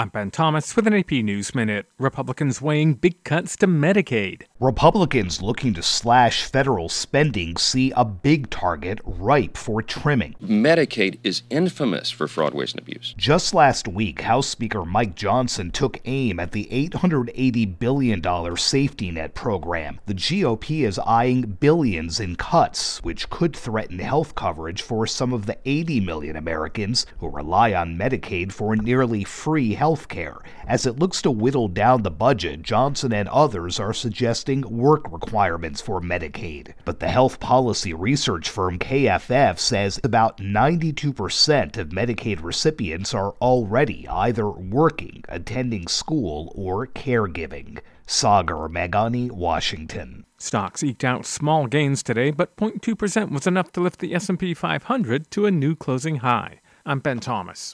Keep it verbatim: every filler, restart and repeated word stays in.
I'm Ben Thomas with an A P News Minute. Republicans weighing big cuts to Medicaid. Republicans looking to slash federal spending see a big target ripe for trimming. Medicaid is infamous for fraud, waste, and abuse. Just last week, House Speaker Mike Johnson took aim at the eight hundred eighty billion dollars safety net program. The G O P is eyeing billions in cuts, which could threaten health coverage for some of the eighty million Americans who rely on Medicaid for nearly free health care. As it looks to whittle down the budget, Johnson and others are suggesting work requirements for Medicaid. But the health policy research firm K F F says about ninety-two percent of Medicaid recipients are already either working, attending school, or caregiving. Sagar Meghani, Washington. Stocks eked out small gains today, but zero point two percent was enough to lift the S and P five hundred to a new closing high. I'm Ben Thomas.